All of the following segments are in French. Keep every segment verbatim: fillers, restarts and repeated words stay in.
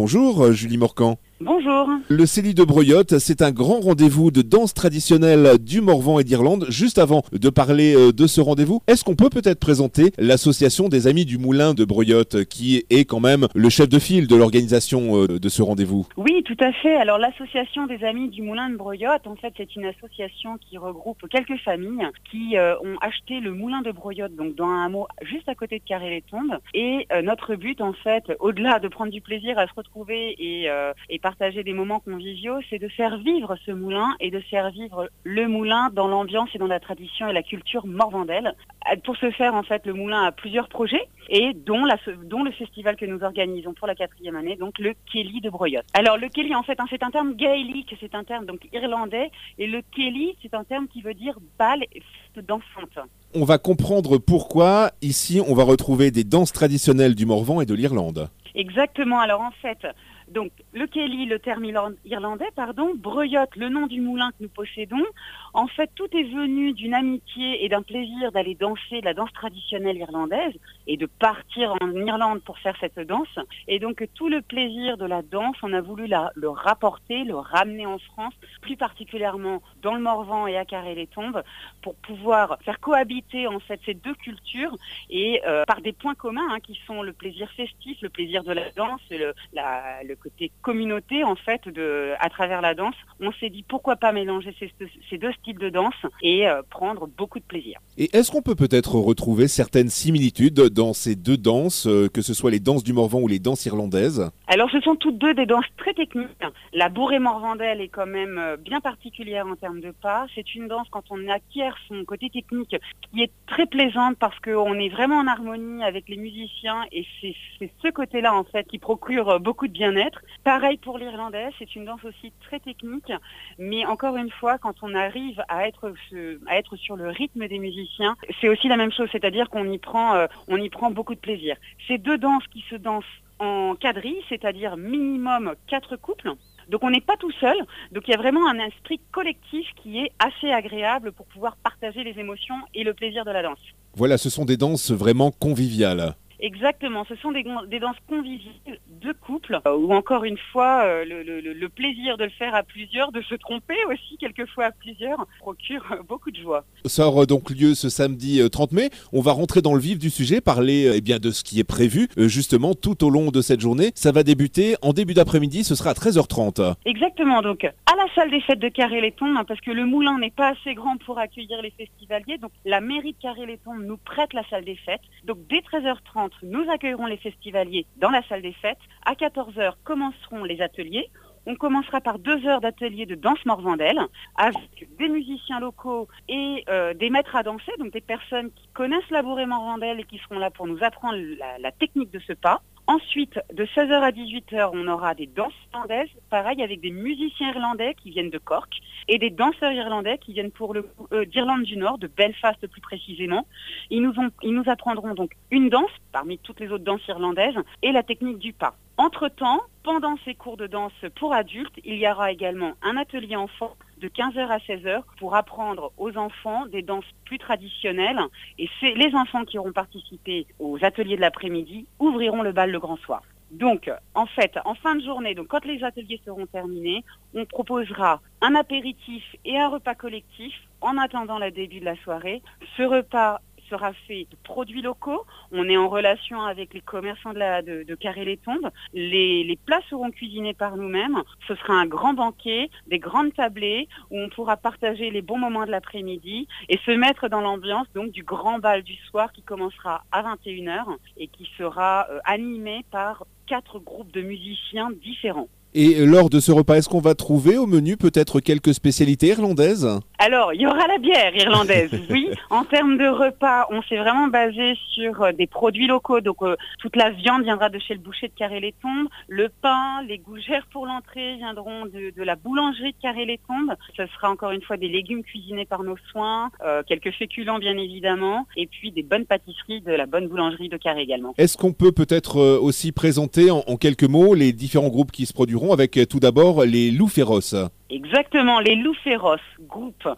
Bonjour Julie Morcan. Bonjour. Le Célis de Breuillottes, c'est un grand rendez-vous de danse traditionnelle du Morvan et d'Irlande. Juste avant de parler de ce rendez-vous, est-ce qu'on peut peut-être présenter l'association des Amis du Moulin de Breuillottes, qui est quand même le chef de file de l'organisation de ce rendez-vous? Oui, tout à fait. Alors l'association des Amis du Moulin de Breuillottes, en fait, c'est une association qui regroupe quelques familles qui euh, ont acheté le moulin de Breuillottes, donc dans un hameau juste à côté de Carré-les-Tombes. Et euh, notre but, en fait, au-delà de prendre du plaisir à se retrouver et, euh, et partager des moments conviviaux, c'est de faire vivre ce moulin et de faire vivre le moulin dans l'ambiance et dans la tradition et la culture morvandelle. Pour ce faire, en fait, le moulin a plusieurs projets et dont, la, dont le festival que nous organisons pour la quatrième année, donc le Célis de Breuillottes. Alors le Célis, en fait, hein, c'est un terme gaélique, c'est un terme donc irlandais, et le Célis, c'est un terme qui veut dire bal et fête dansante. On va comprendre pourquoi ici on va retrouver des danses traditionnelles du Morvan et de l'Irlande. Exactement. Alors en fait, donc le Célis, le terme irlandais, pardon, Breuillottes, le nom du moulin que nous possédons. En fait, tout est venu d'une amitié et d'un plaisir d'aller danser la danse traditionnelle irlandaise et de partir en Irlande pour faire cette danse. Et donc tout le plaisir de la danse, on a voulu la, le rapporter, le ramener en France, plus particulièrement dans le Morvan et à Carré-les-Tombes, pour pouvoir faire cohabiter en fait ces deux cultures et euh, par des points communs hein, qui sont le plaisir festif, le plaisir de la danse, le, la, le côté communauté en fait de, à travers la danse. On s'est dit pourquoi pas mélanger ces, ces deux styles de danse et euh, prendre beaucoup de plaisir. Et est-ce qu'on peut peut-être retrouver certaines similitudes dans ces deux danses, euh, que ce soit les danses du Morvan ou les danses irlandaises? Alors ce sont toutes deux des danses très techniques. La bourrée morvandelle est quand même bien particulière en termes de pas. C'est une danse quand on acquiert son côté technique qui est très plaisante parce qu'on est vraiment en harmonie avec les musiciens et c'est, c'est ce côté-là en fait qui procure beaucoup de bien-être. Pareil pour l'irlandaise, c'est une danse aussi très technique, mais encore une fois quand on arrive à être, à être sur le rythme des musiciens, c'est aussi la même chose, c'est-à-dire qu'on y prend, on y prend beaucoup de plaisir. Ces deux danses qui se dansent en quadrille, c'est-à-dire minimum quatre couples. Donc on n'est pas tout seul, donc il y a vraiment un esprit collectif qui est assez agréable pour pouvoir partager les émotions et le plaisir de la danse. Voilà, ce sont des danses vraiment conviviales. Exactement, ce sont des, des danses conviviales de couple, euh, ou encore une fois, euh, le, le, le plaisir de le faire à plusieurs, de se tromper aussi quelquefois à plusieurs, procure euh, beaucoup de joie. Ça aura donc lieu ce samedi trente mai. On va rentrer dans le vif du sujet, parler eh bien, de ce qui est prévu euh, justement tout au long de cette journée. Ça va débuter en début d'après-midi, ce sera à treize heures trente. Exactement, donc à la salle des fêtes de Carré-les-Tombes, hein, parce que le moulin n'est pas assez grand pour accueillir les festivaliers, donc la mairie de Carré-les-Tombes nous prête la salle des fêtes. Donc dès treize heures trente, nous accueillerons les festivaliers dans la salle des fêtes. À quatorze heures commenceront les ateliers. On commencera par deux heures d'atelier de danse morvandelle avec des musiciens locaux et euh, des maîtres à danser, donc des personnes qui connaissent la bourrée morvandelle et qui seront là pour nous apprendre la, la technique de ce pas. Ensuite, de seize heures à dix-huit heures, on aura des danses irlandaises, pareil avec des musiciens irlandais qui viennent de Cork et des danseurs irlandais qui viennent pour le euh, d'Irlande du Nord, de Belfast plus précisément. Ils nous, ont, ils nous apprendront donc une danse parmi toutes les autres danses irlandaises et la technique du pas. Entre-temps, pendant ces cours de danse pour adultes, il y aura également un atelier enfant de quinze heures à seize heures pour apprendre aux enfants des danses plus traditionnelles. Et c'est les enfants qui auront participé aux ateliers de l'après-midi ouvriront le bal le grand soir. Donc, en fait, en fin de journée, donc quand les ateliers seront terminés, on proposera un apéritif et un repas collectif en attendant le début de la soirée. Ce repas sera fait de produits locaux. On est en relation avec les commerçants de, la, de, de Carré-les-Tombes. Les, les plats seront cuisinés par nous-mêmes. Ce sera un grand banquet, des grandes tablées où on pourra partager les bons moments de l'après-midi et se mettre dans l'ambiance donc du grand bal du soir qui commencera à vingt et une heures et qui sera euh, animé par quatre groupes de musiciens différents. Et lors de ce repas, est-ce qu'on va trouver au menu peut-être quelques spécialités irlandaises? Alors, il y aura la bière irlandaise, oui. En termes de repas, on s'est vraiment basé sur euh, des produits locaux. Donc, euh, toute la viande viendra de chez le boucher de Carré-les-Tombes. Le pain, les gougères pour l'entrée viendront de, de la boulangerie de Carré-les-Tombes. Ce sera encore une fois des légumes cuisinés par nos soins, euh, quelques féculents bien évidemment, et puis des bonnes pâtisseries de la bonne boulangerie de Carré également. Est-ce qu'on peut peut-être euh, aussi présenter en, en quelques mots les différents groupes qui se produiront avec euh, tout d'abord les Loups Féroces? Exactement, les Loups Féroces, groupe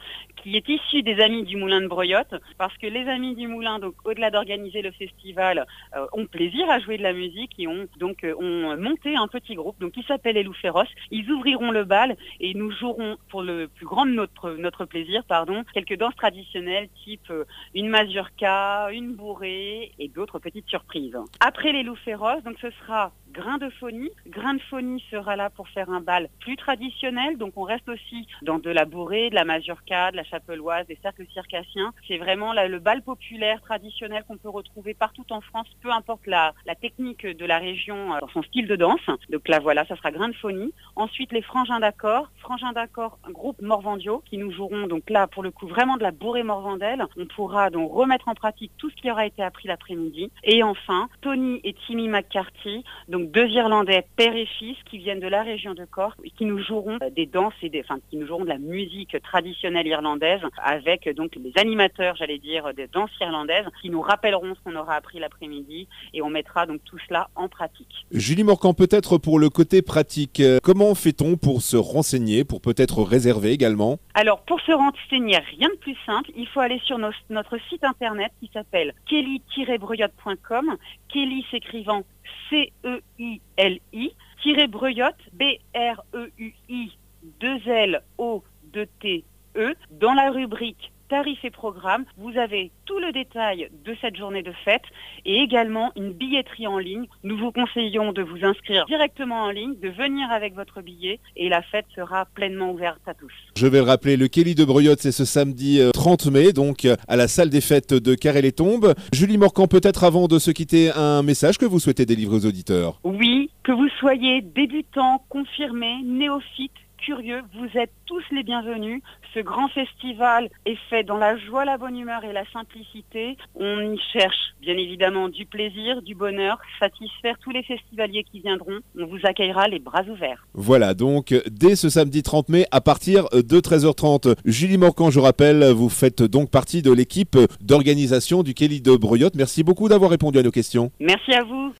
qui est issu des Amis du Moulin de Breuillotte, parce que les Amis du Moulin, donc au-delà d'organiser le festival, euh, ont plaisir à jouer de la musique et ont donc euh, ont monté un petit groupe donc qui s'appelle les Loups Féroces. Ils ouvriront le bal et nous jouerons pour le plus grand de notre notre plaisir, pardon, quelques danses traditionnelles type euh, une mazurka, une bourrée et d'autres petites surprises. Après les Loups Féroces, donc ce sera Grain de Phonie. Grain de Phonie sera là pour faire un bal plus traditionnel, donc on reste aussi dans de la bourrée, de la mazurka, de la chapelloise, des cercles circassiens. C'est vraiment là, le bal populaire traditionnel qu'on peut retrouver partout en France, peu importe la, la technique de la région euh, dans son style de danse. Donc là voilà, ça sera Grain de Phonie. Ensuite les Frangins d'Accord. Frangins d'Accord, un groupe morvandiaux qui nous joueront donc là pour le coup vraiment de la bourrée morvandelle. On pourra donc remettre en pratique tout ce qui aura été appris l'après-midi. Et enfin, Tony et Timmy McCarthy, donc deux Irlandais, père et fils, qui viennent de la région de Cork et qui nous joueront des danses et des, enfin, qui nous joueront de la musique traditionnelle irlandaise avec donc les animateurs, j'allais dire, des danses irlandaises qui nous rappelleront ce qu'on aura appris l'après-midi et on mettra donc tout cela en pratique. Julie Morcan, peut-être pour le côté pratique, comment fait-on pour se renseigner, pour peut-être réserver également? Alors, pour se renseigner, rien de plus simple, il faut aller sur nos, notre site internet qui s'appelle kelly tiret breuillotte point com, Kelly s'écrivant C E I L I, Breuillotte, B R E U I deux L O deux T E. Dans la rubrique tarifs et programmes, vous avez tout le détail de cette journée de fête et également une billetterie en ligne. Nous vous conseillons de vous inscrire directement en ligne, de venir avec votre billet et la fête sera pleinement ouverte à tous. Je vais le rappeler, le Kelly de Breuillotte, c'est ce samedi trente mai, donc à la salle des fêtes de Carré-les-Tombes. Julie Morcan, peut-être avant de se quitter, un message que vous souhaitez délivrer aux auditeurs? Oui, que vous soyez débutant, confirmé, néophyte, curieux, vous êtes tous les bienvenus. Ce grand festival est fait dans la joie, la bonne humeur et la simplicité. On y cherche bien évidemment du plaisir, du bonheur, satisfaire tous les festivaliers qui viendront. On vous accueillera les bras ouverts. Voilà, donc dès ce samedi trente mai à partir de treize heures trente. Julie Morcan, je rappelle, vous faites donc partie de l'équipe d'organisation du Kelly de Breuillotte. Merci beaucoup d'avoir répondu à nos questions. Merci à vous.